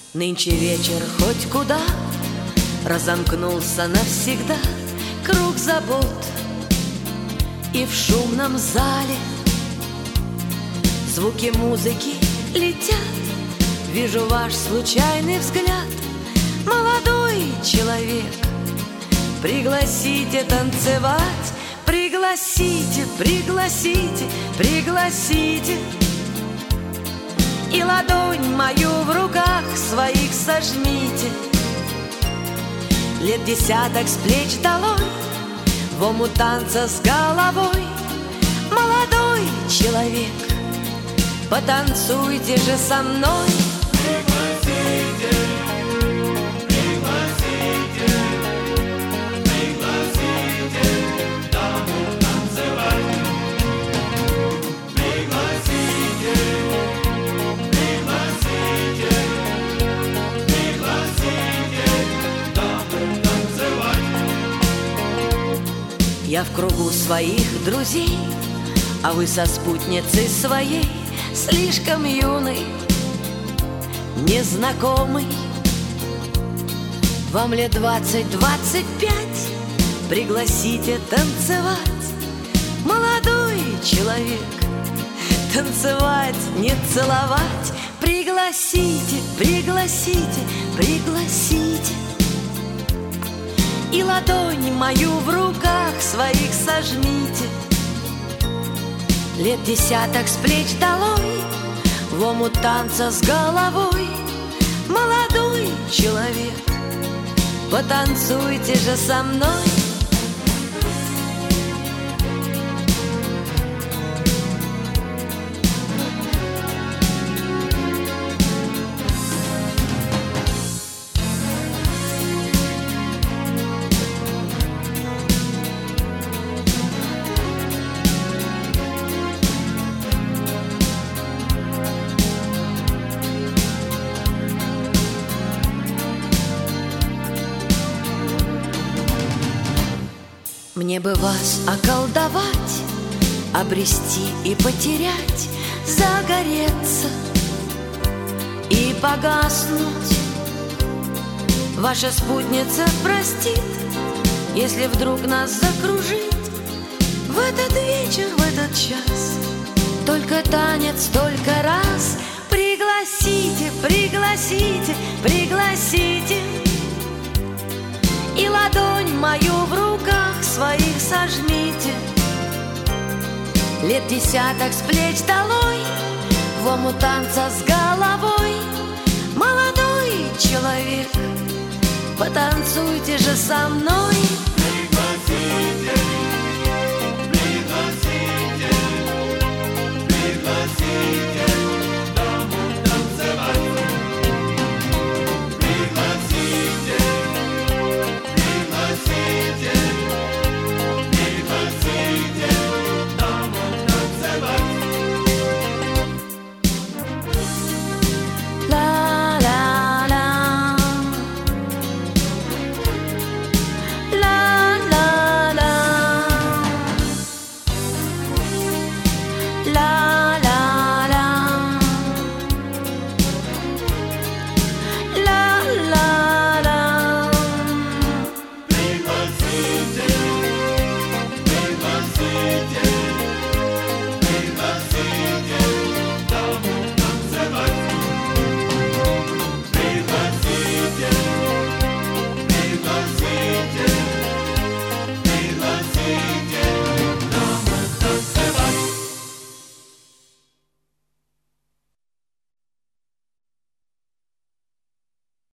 Нынче вечер хоть куда разомкнулся навсегда круг забот. И в шумном зале звуки музыки летят. Вижу ваш случайный взгляд, молодой человек. Пригласите танцевать, пригласите, пригласите, пригласите. И ладонь мою в руках своих сожмите. Лет десяток с плеч долой, в омут танца с головой. Молодой человек, потанцуйте же со мной. Пригласите, пригласите, пригласите даму танцевать. Пригласите, пригласите, пригласите даму танцевать. Я в кругу своих друзей, а вы со спутницей своей, слишком юный, незнакомый. Вам лет 20-25, пригласите танцевать. Молодой человек, танцевать, не целовать. Пригласите, пригласите, пригласите. И ладонь мою в руках своих сожмите. Лет десяток с плеч долой, в омут танца с головой. Молодой человек, потанцуйте же со мной. Мне бы вас околдовать, обрести и потерять, загореться и погаснуть. Ваша спутница простит, если вдруг нас закружит в этот вечер, в этот час. Только танец, только раз. Пригласите, пригласите, пригласите. И ладонь мою в руках своих сожмите. Лет десяток с плеч долой, в омут танца с головой. Молодой человек, потанцуйте же со мной. Пригласите, пригласите, пригласите даму танцевать. Пригласите, пригласите, пригласите даму танцевать. Ла-ла-ла, ла-ла-ла, ла.